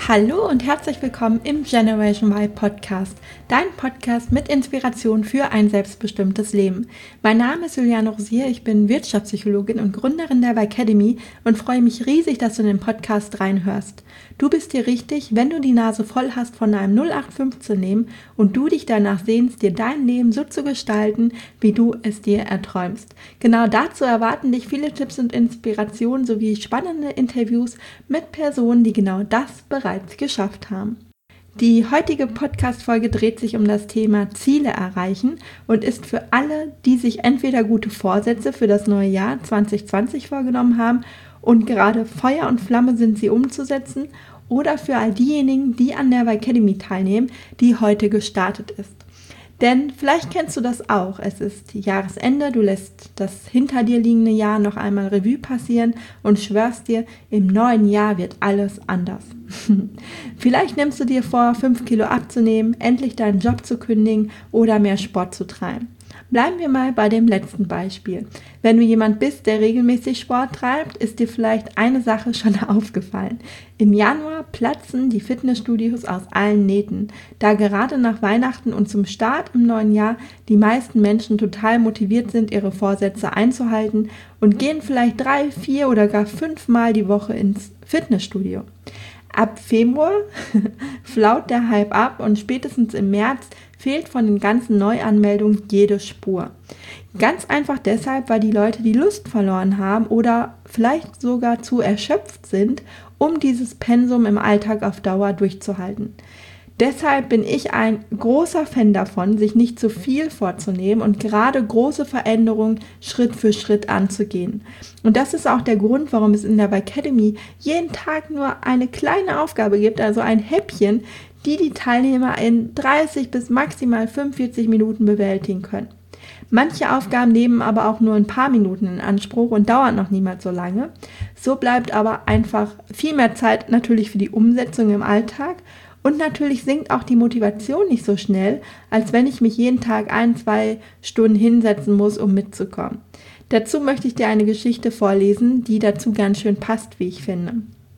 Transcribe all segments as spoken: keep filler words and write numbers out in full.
Hallo und herzlich willkommen im Generation Y Podcast, dein Podcast mit Inspiration für ein selbstbestimmtes Leben. Mein Name ist Juliane Rosier, ich bin Wirtschaftspsychologin und Gründerin der Y Academy und freue mich riesig, dass du in den Podcast reinhörst. Du bist hier richtig, wenn du die Nase voll hast von einem null acht fünfzehn Leben und du dich danach sehnst, dir dein Leben so zu gestalten, wie du es dir erträumst. Genau dazu erwarten dich viele Tipps und Inspirationen sowie spannende Interviews mit Personen, die genau das bereits geschafft haben. Die heutige Podcast-Folge dreht sich um das Thema Ziele erreichen und ist für alle, die sich entweder gute Vorsätze für das neue Jahr zwanzig zwanzig vorgenommen haben und gerade Feuer und Flamme sind, sie umzusetzen, oder für all diejenigen, die an der Y Academy teilnehmen, die heute gestartet ist. Denn vielleicht kennst du das auch, es ist Jahresende, du lässt das hinter dir liegende Jahr noch einmal Revue passieren und schwörst dir, im neuen Jahr wird alles anders. Vielleicht nimmst du dir vor, fünf Kilo abzunehmen, endlich deinen Job zu kündigen oder mehr Sport zu treiben. Bleiben wir mal bei dem letzten Beispiel. Wenn du jemand bist, der regelmäßig Sport treibt, ist dir vielleicht eine Sache schon aufgefallen. Im Januar platzen die Fitnessstudios aus allen Nähten, da gerade nach Weihnachten und zum Start im neuen Jahr die meisten Menschen total motiviert sind, ihre Vorsätze einzuhalten und gehen vielleicht drei, vier oder gar fünf Mal die Woche ins Fitnessstudio. Ab Februar flaut der Hype ab und spätestens im März fehlt von den ganzen Neuanmeldungen jede Spur. Ganz einfach deshalb, weil die Leute die Lust verloren haben oder vielleicht sogar zu erschöpft sind, um dieses Pensum im Alltag auf Dauer durchzuhalten. Deshalb bin ich ein großer Fan davon, sich nicht zu viel vorzunehmen und gerade große Veränderungen Schritt für Schritt anzugehen. Und das ist auch der Grund, warum es in der Y Academy jeden Tag nur eine kleine Aufgabe gibt, also ein Häppchen, die die Teilnehmer in dreißig bis maximal fünfundvierzig Minuten bewältigen können. Manche Aufgaben nehmen aber auch nur ein paar Minuten in Anspruch und dauern noch niemals so lange. So bleibt aber einfach viel mehr Zeit natürlich für die Umsetzung im Alltag. Und natürlich sinkt auch die Motivation nicht so schnell, als wenn ich mich jeden Tag ein, zwei Stunden hinsetzen muss, um mitzukommen. Dazu möchte ich dir eine Geschichte vorlesen, die dazu ganz schön passt, wie ich finde.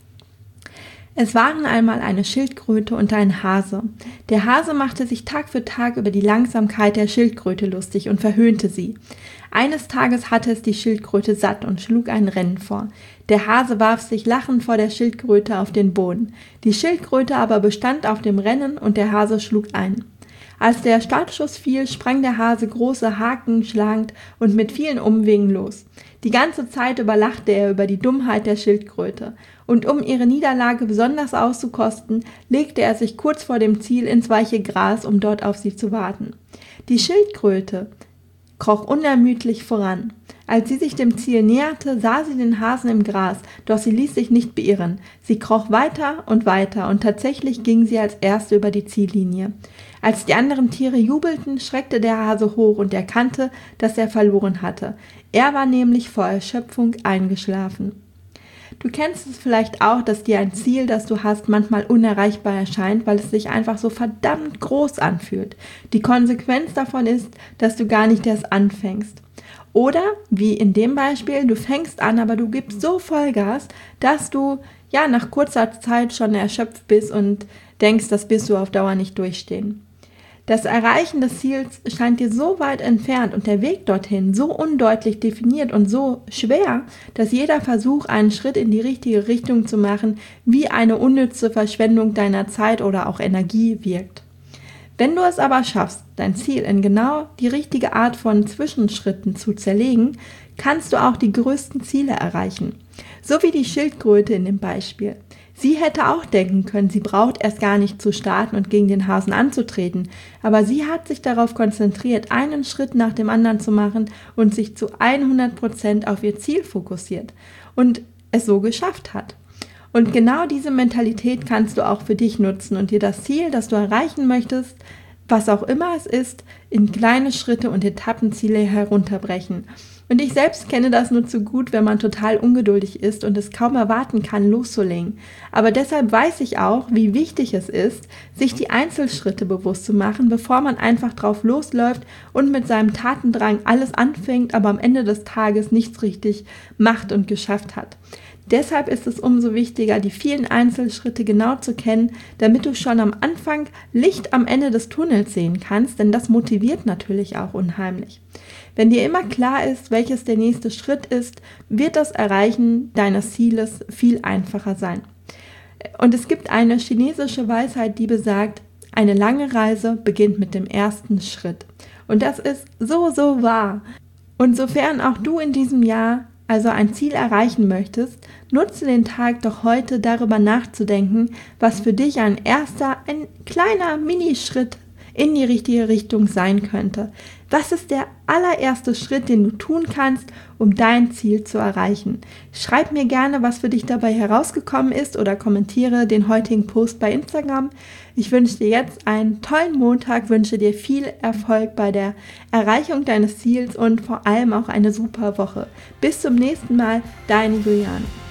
Es waren einmal eine Schildkröte und ein Hase. Der Hase machte sich Tag für Tag über die Langsamkeit der Schildkröte lustig und verhöhnte sie. Eines Tages hatte es die Schildkröte satt und schlug ein Rennen vor. Der Hase warf sich lachend vor der Schildkröte auf den Boden. Die Schildkröte aber bestand auf dem Rennen und der Hase schlug ein. Als der Startschuss fiel, sprang der Hase große Haken schlagend und mit vielen Umwegen los. Die ganze Zeit über lachte er über die Dummheit der Schildkröte. Und um ihre Niederlage besonders auszukosten, legte er sich kurz vor dem Ziel ins weiche Gras, um dort auf sie zu warten. Die Schildkröte kroch unermüdlich voran. Als sie sich dem Ziel näherte, sah sie den Hasen im Gras, doch sie ließ sich nicht beirren. Sie kroch weiter und weiter und tatsächlich ging sie als Erste über die Ziellinie. Als die anderen Tiere jubelten, schreckte der Hase hoch und erkannte, dass er verloren hatte. Er war nämlich vor Erschöpfung eingeschlafen. Du kennst es vielleicht auch, dass dir ein Ziel, das du hast, manchmal unerreichbar erscheint, weil es sich einfach so verdammt groß anfühlt. Die Konsequenz davon ist, dass du gar nicht erst anfängst. Oder, wie in dem Beispiel, du fängst an, aber du gibst so Vollgas, dass du ja nach kurzer Zeit schon erschöpft bist und denkst, das wirst du auf Dauer nicht durchstehen. Das Erreichen des Ziels scheint dir so weit entfernt und der Weg dorthin so undeutlich definiert und so schwer, dass jeder Versuch, einen Schritt in die richtige Richtung zu machen, wie eine unnütze Verschwendung deiner Zeit oder auch Energie wirkt. Wenn du es aber schaffst, dein Ziel in genau die richtige Art von Zwischenschritten zu zerlegen, kannst du auch die größten Ziele erreichen. So wie die Schildkröte in dem Beispiel. Sie hätte auch denken können, sie braucht erst gar nicht zu starten und gegen den Hasen anzutreten, aber sie hat sich darauf konzentriert, einen Schritt nach dem anderen zu machen und sich zu hundert Prozent auf ihr Ziel fokussiert und es so geschafft hat. Und genau diese Mentalität kannst du auch für dich nutzen und dir das Ziel, das du erreichen möchtest, was auch immer es ist, in kleine Schritte und Etappenziele herunterbrechen. Und ich selbst kenne das nur zu gut, wenn man total ungeduldig ist und es kaum erwarten kann, loszulegen. Aber deshalb weiß ich auch, wie wichtig es ist, sich die Einzelschritte bewusst zu machen, bevor man einfach drauf losläuft und mit seinem Tatendrang alles anfängt, aber am Ende des Tages nichts richtig macht und geschafft hat. Deshalb ist es umso wichtiger, die vielen Einzelschritte genau zu kennen, damit du schon am Anfang Licht am Ende des Tunnels sehen kannst, denn das motiviert natürlich auch unheimlich. Wenn dir immer klar ist, welches der nächste Schritt ist, wird das Erreichen deines Zieles viel einfacher sein. Und es gibt eine chinesische Weisheit, die besagt, eine lange Reise beginnt mit dem ersten Schritt. Und das ist so, so wahr. Und sofern auch du in diesem Jahr also ein Ziel erreichen möchtest, nutze den Tag doch heute darüber nachzudenken, was für dich ein erster, ein kleiner Minischritt in die richtige Richtung sein könnte. Was ist der allererste Schritt, den du tun kannst, um dein Ziel zu erreichen? Schreib mir gerne, was für dich dabei herausgekommen ist oder kommentiere den heutigen Post bei Instagram. Ich wünsche dir jetzt einen tollen Montag, wünsche dir viel Erfolg bei der Erreichung deines Ziels und vor allem auch eine super Woche. Bis zum nächsten Mal, deine Juliane.